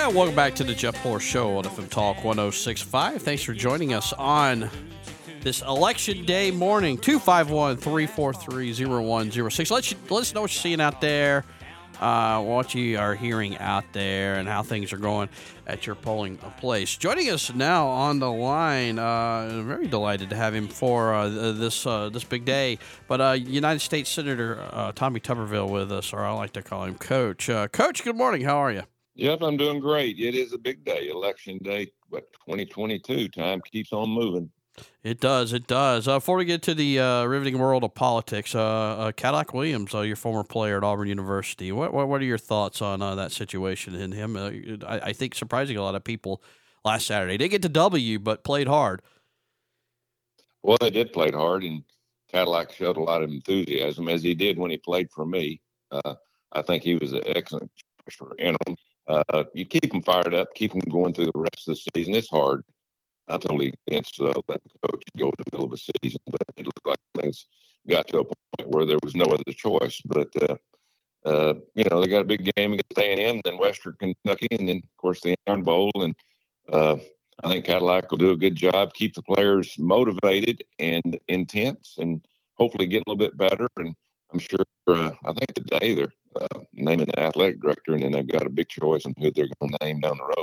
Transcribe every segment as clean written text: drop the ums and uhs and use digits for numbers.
And welcome back to the Jeff Fuller Show on FM Talk 1065. Thanks for joining us on this election day morning. 251-343-0106. Let us know what you're seeing out there, what you are hearing out there, and how things are going at your polling place. Joining us now on the line, very delighted to have him for this big day. But United States Senator Tommy Tuberville with us, or I like to call him Coach. Coach, good morning. How are you? Yep, I'm doing great. It is a big day, election day, but 2022 time keeps on moving. It does. Before we get to the riveting world of politics, Cadillac Williams, your former player at Auburn University, what are your thoughts on that situation in him? I think surprising a lot of people last Saturday. Didn't get to W, but played hard. Well, they did play hard, and Cadillac showed a lot of enthusiasm, as he did when he played for me. I think he was an excellent choice for interim. You keep them fired up, keep them going through the rest of the season. It's hard. I'm totally against letting the coach go in the middle of a season, but it looked like things got to a point where there was no other choice. But, they got a big game against A&M, then Western Kentucky, and then, of course, the Iron Bowl. And I think Cadillac will do a good job, keep the players motivated and intense, and hopefully get a little bit better. And I'm sure, I think today they're naming the athletic director, and then they've got a big choice on who they're going to name down the road.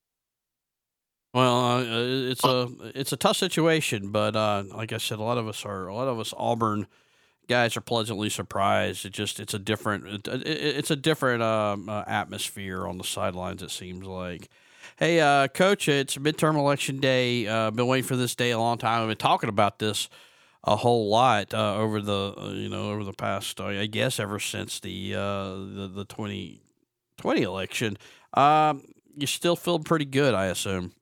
Well, it's a tough situation, but like I said, a lot of us Auburn guys are pleasantly surprised. It's a different atmosphere on the sidelines. It seems like. Hey, Coach, it's midterm election day. Been waiting for this day a long time. I've been talking about this a whole lot over the past, I guess, ever since the 2020 election. You still feel pretty good, I assume.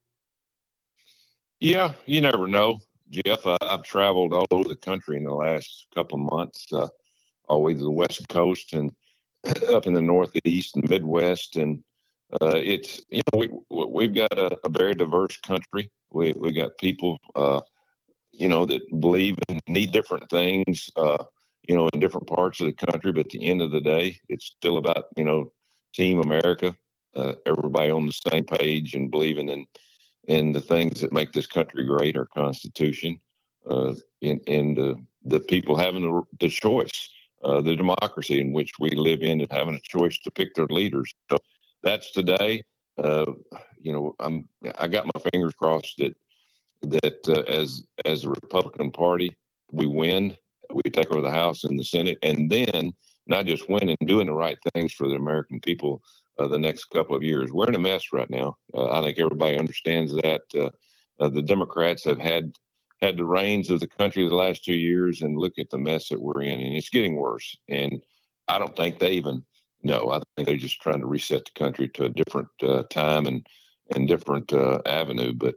Yeah, you never know, Jeff. I've traveled all over the country in the last couple of months, all the way to the West Coast and up in the Northeast and Midwest. And it's, we've got a very diverse country. We got people, that believe and need different things, in different parts of the country. But at the end of the day, it's still about, Team America, everybody on the same page and believing in the things that make this country great, our Constitution, and the people having the choice, the democracy in which we live in, and having a choice to pick their leaders. So that's today. I got my fingers crossed that as a Republican Party, we win, we take over the House and the Senate, and then not just winning, doing the right things for the American people. The next couple of years. We're in a mess right now. I think everybody understands that. The Democrats have had the reins of the country the last 2 years, and look at the mess that we're in, and it's getting worse. And I don't think they even know. I think they're just trying to reset the country to a different time and different avenue. But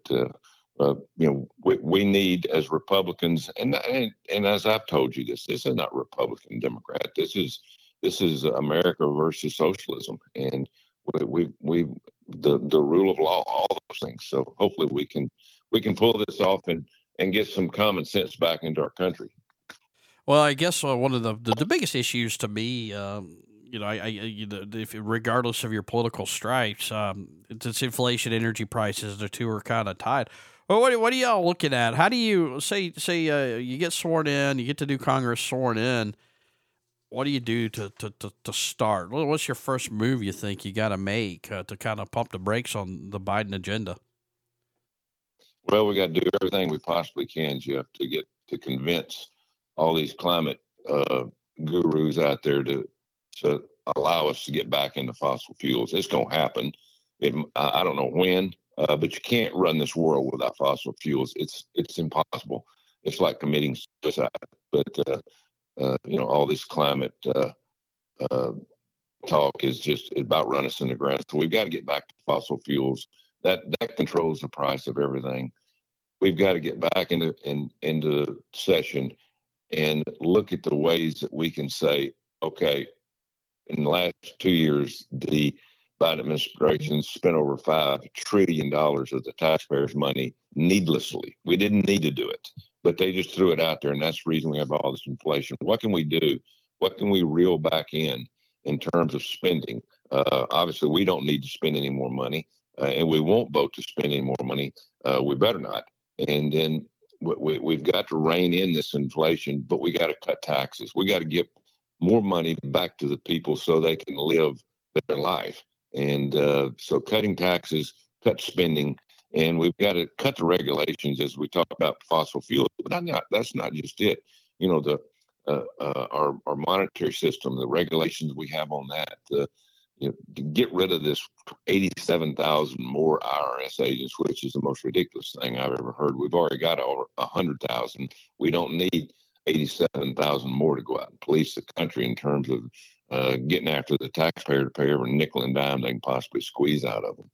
we need, as Republicans, and as I've told you, this is not Republican Democrat. This is America versus socialism, and we the rule of law, all those things. So hopefully we can pull this off and get some common sense back into our country. Well, I guess one of the biggest issues to me, regardless of your political stripes, it's inflation, energy prices. The two are kind of tied. Well, what are y'all looking at? How do you say you get sworn in, you get the new Congress sworn in? What do you do to start? What's your first move you think you got to make to kind of pump the brakes on the Biden agenda? Well, we got to do everything we possibly can, Jeff, to convince all these climate gurus out there to allow us to get back into fossil fuels. It's going to happen. I don't know when, but you can't run this world without fossil fuels. It's impossible. It's like committing suicide. But all this climate talk is just about running us in the ground. So we've got to get back to fossil fuels. That controls the price of everything. We've got to get back into session and look at the ways that we can say, okay, in the last 2 years, the Biden administration spent over $5 trillion of the taxpayers' money needlessly. We didn't need to do it, but they just threw it out there, and that's the reason we have all this inflation. What can we do? What can we reel back in terms of spending? Obviously, we don't need to spend any more money, and we won't vote to spend any more money. We better not. And then we've got to rein in this inflation, but we got to cut taxes. We got to give more money back to the people so they can live their life. And so cutting taxes, cut spending, and we've got to cut the regulations as we talk about fossil fuels. But that's not just it. You know, our monetary system, the regulations we have on that, to get rid of this 87,000 more IRS agents, which is the most ridiculous thing I've ever heard. We've already got over 100,000. We don't need 87,000 more to go out and police the country in terms of getting after the taxpayer to pay every nickel and dime they can possibly squeeze out of them.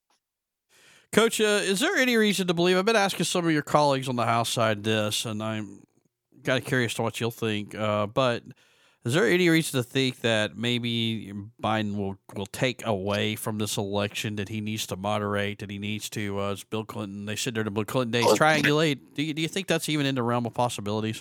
Coach, is there any reason to believe? I've been asking some of your colleagues on the House side this, and I'm kind of curious to what you'll think. But is there any reason to think that maybe Biden will take away from this election, that he needs to moderate, that he needs to, as Bill Clinton, they said during the Bill Clinton days, triangulate? Do you think that's even in the realm of possibilities?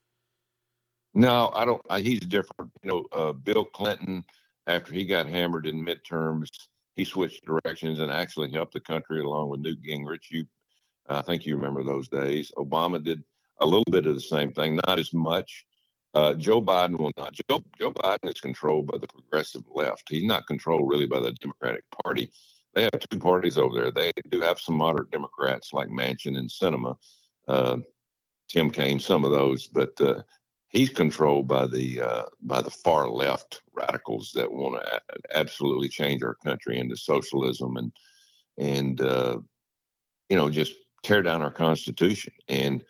No, I don't. He's different. Bill Clinton, after he got hammered in midterms, he switched directions and actually helped the country along with Newt Gingrich. I think you remember those days. Obama did a little bit of the same thing, not as much. Joe Biden will not. Joe Biden is controlled by the progressive left. He's not controlled really by the Democratic Party. They have two parties over there. They do have some moderate Democrats like Manchin and Sinema, Tim Kaine, some of those, but he's controlled by the far left radicals that want to absolutely change our country into socialism and just tear down our Constitution. And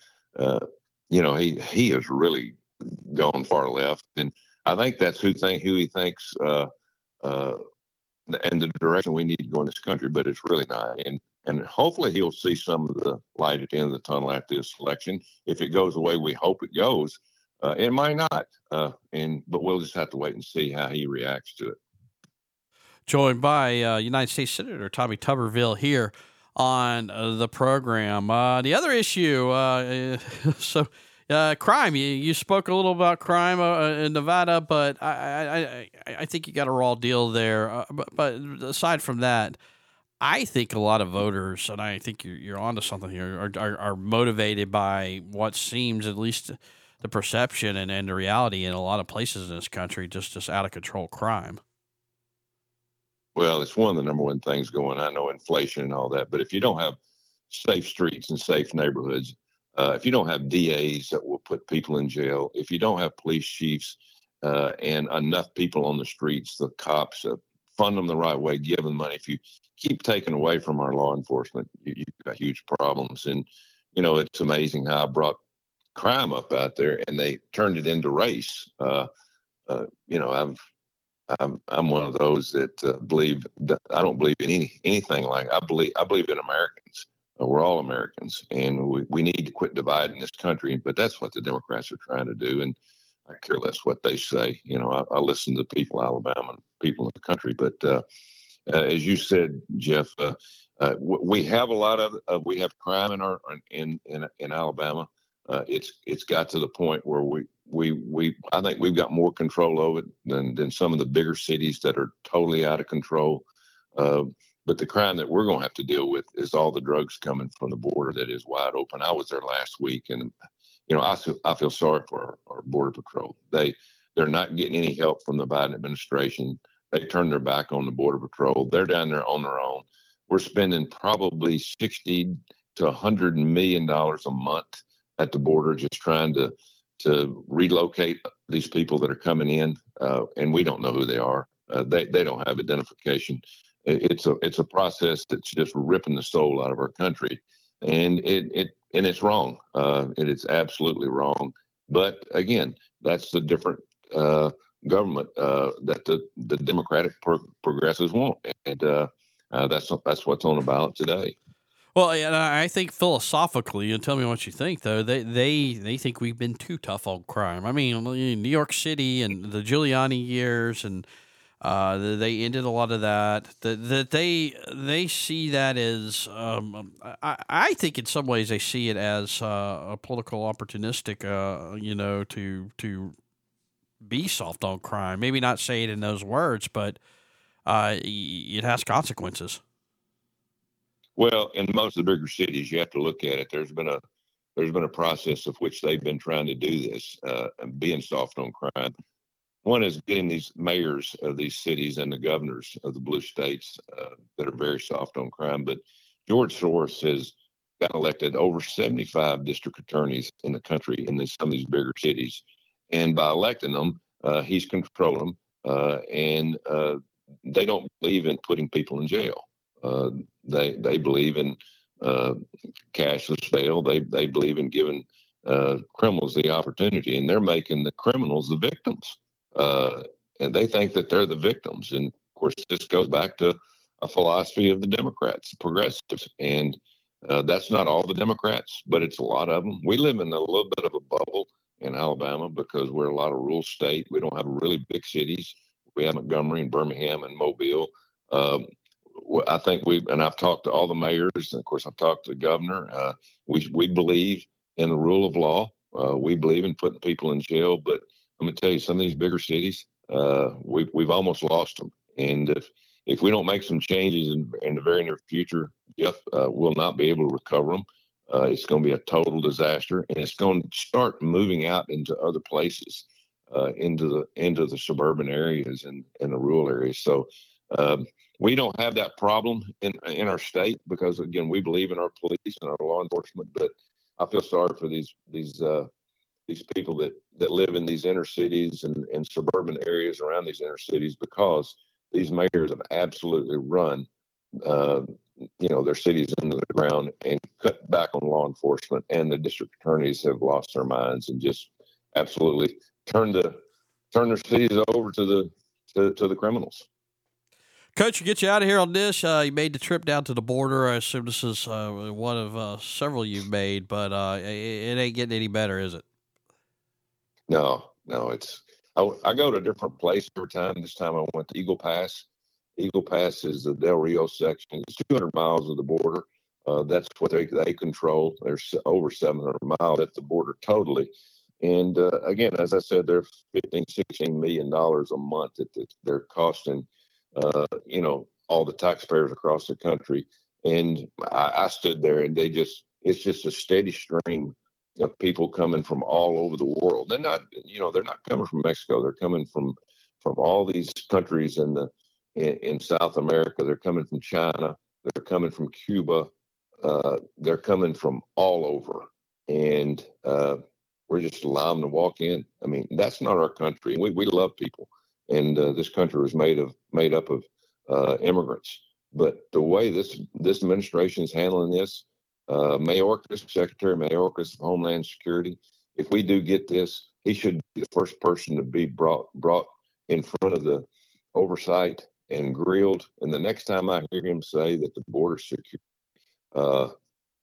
he has really gone far left, and I think that's who he thinks and the direction we need to go in this country. But it's really not. And hopefully he'll see some of the light at the end of the tunnel after this election. If it goes the way we hope it goes, it might not. But we'll just have to wait and see how he reacts to it. Joined by United States Senator Tommy Tuberville here on the program. The other issue, crime. You spoke a little about crime in Nevada, but I think you got a raw deal there. But aside from that, I think a lot of voters, and I think you're onto something here, are motivated by what seems, at least the perception and the reality in a lot of places in this country, just out of control crime. Well, it's one of the number one things going on. I know inflation and all that, but if you don't have safe streets and safe neighborhoods, if you don't have DAs that will put people in jail, if you don't have police chiefs and enough people on the streets, the cops, fund them the right way, give them money. If you keep taking away from our law enforcement, you've got huge problems. And, it's amazing how I brought crime up out there and they turned it into race. I'm one of those that believe that I don't believe in anything like I believe in Americans. We're all Americans, and we need to quit dividing this country. But that's what the Democrats are trying to do, and I care less what they say. I listen to people, Alabama, and people in the country. But as you said, Jeff, we have a lot of we have crime in Alabama. It's got to the point where I think we've got more control over it than some of the bigger cities that are totally out of control. But the crime that we're going to have to deal with is all the drugs coming from the border that is wide open. I was there last week, and I feel sorry for our border patrol. They're not getting any help from the Biden administration. They turned their back on the border patrol. They're down there on their own. We're spending probably $60 to $100 million a month at the border just trying to relocate these people that are coming in, and we don't know who they are. They don't have identification. It's a process that's just ripping the soul out of our country, and it's wrong. It is absolutely wrong. But again, that's the different government that the Democratic progressives want, and that's what's on the ballot today. Well, and I think philosophically, and tell me what you think, though, they think we've been too tough on crime. I mean, New York City and the Giuliani years, and they ended a lot of that. That they see that as, I think in some ways they see it as a political opportunistic, to be soft on crime. Maybe not say it in those words, but it has consequences. Well, in most of the bigger cities, you have to look at it. There's been a process of which they've been trying to do this, and being soft on crime. One is getting these mayors of these cities and the governors of the blue states that are very soft on crime. But George Soros has got elected over 75 district attorneys in the country in some of these bigger cities. And by electing them, he's controlling them. And they don't believe in putting people in jail. They believe in cashless bail. They believe in giving criminals the opportunity, and they're making the criminals the victims. And they think that they're the victims. And of course, this goes back to a philosophy of the Democrats, progressives. And that's not all the Democrats, but it's a lot of them. We live in a little bit of a bubble in Alabama because we're a lot of rural state. We don't have really big cities. We have Montgomery and Birmingham and Mobile. I think I've talked to all the mayors, and of course, I've talked to the governor. We believe in the rule of law. We believe in putting people in jail, but I'm going to tell you, some of these bigger cities, we've almost lost them. And if we don't make some changes in the very near future, Jeff, will not be able to recover them. It's going to be a total disaster, and it's going to start moving out into other places, into the suburban areas and the rural areas. So we don't have that problem in our state because, again, we believe in our police and our law enforcement. But I feel sorry for these people that live in these inner cities and suburban areas around these inner cities, because these mayors have absolutely run their cities into the ground and cut back on law enforcement, and the district attorneys have lost their minds and just absolutely turned their cities over to the criminals. Coach, to get you out of here on this, you made the trip down to the border. I assume this is one of several you've made, but it ain't getting any better, is it? No, I go to a different place every time. This time I went to Eagle Pass. Eagle Pass is the Del Rio section. It's 200 miles of the border. That's what they control. There's over 700 miles at the border totally. And again, as I said, they're $15-16 million a month that they're costing, all the taxpayers across the country. And I stood there, and it's just a steady stream of people coming from all over the world. They're not coming from Mexico. They're coming from all these countries in South America. They're coming from China. They're coming from Cuba. They're coming from all over. And we're just allowing them to walk in. I mean, that's not our country. We love people. And this country was made up of immigrants. But the way this administration is handling this, Mayorkas, Secretary Mayorkas of Homeland Security, if we do get this, he should be the first person to be brought in front of the oversight and grilled. And the next time I hear him say that the border security,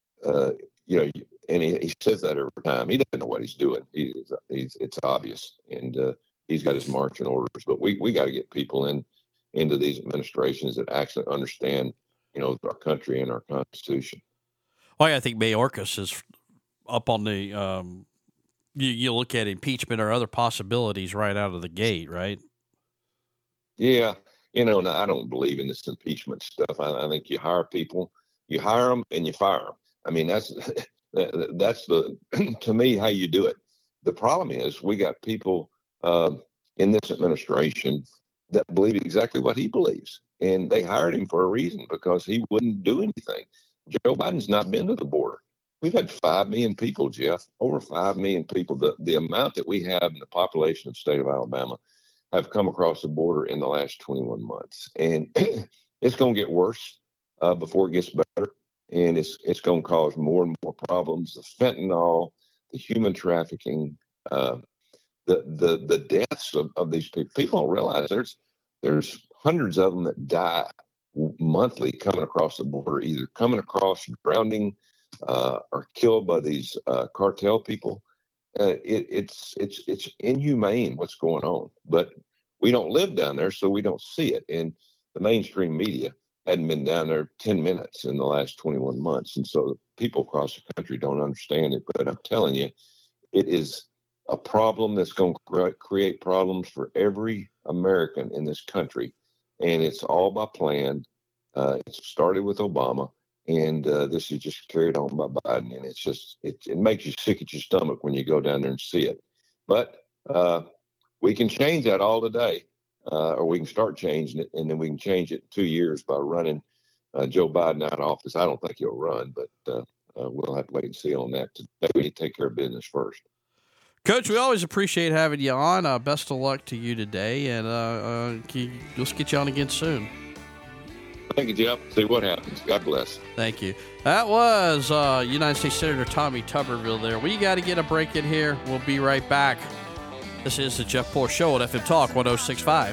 and he says that every time, he doesn't know what he's doing. It's obvious, and he's got his marching orders. But we got to get people into these administrations that actually understand, our country and our Constitution. Well, I think Mayorkas is up on the. You look at impeachment or other possibilities right out of the gate, right? Yeah, and I don't believe in this impeachment stuff. I think you hire people, you hire them, and you fire them. I mean, that's the to me how you do it. The problem is we got people in this administration that believe exactly what he believes, and they hired him for a reason, because he wouldn't do anything. Joe Biden's not been to the border. We've had 5 million people, Jeff, over 5 million people. The amount that we have in the population of the state of Alabama have come across the border in the last 21 months. And it's going to get worse before it gets better. And it's going to cause more and more problems. The fentanyl, the human trafficking, the deaths of these people. People don't realize there's hundreds of them that die monthly coming across the border, either coming across, drowning, or killed by these cartel people. It's inhumane what's going on, but we don't live down there, so we don't see it. And the mainstream media hadn't been down there 10 minutes in the last 21 months. And so people across the country don't understand it. But I'm telling you, it is a problem that's going to create problems for every American in this country. and it's all by plan. It started with Obama, and this is just carried on by Biden, and it makes you sick at your stomach when you go down there and see it. But we can change that all today, or we can start changing it, and then we can change it in 2 years by running Joe Biden out of office. I don't think he'll run, but we'll have to wait and see on that. Today we need to take care of business first. Coach, we always appreciate having you on. Best of luck to you today, and let's get you on again soon. Thank you, Jeff. See what happens. God bless. Thank you. That was United States Senator Tommy Tuberville there. We got to get a break in here. We'll be right back. This is the Jeff Poor Show at FM Talk 106.5.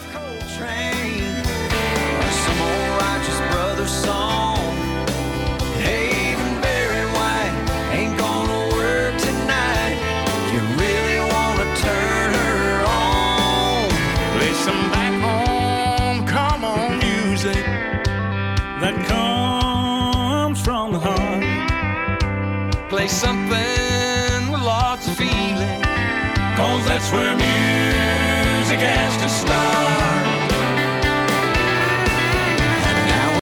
Some old Righteous Brothers song. Haven Barry White ain't gonna work tonight. You really wanna turn her on. Play some back home, come on music that comes from the heart. Play something with lots of feeling, 'cause that's where music has to start.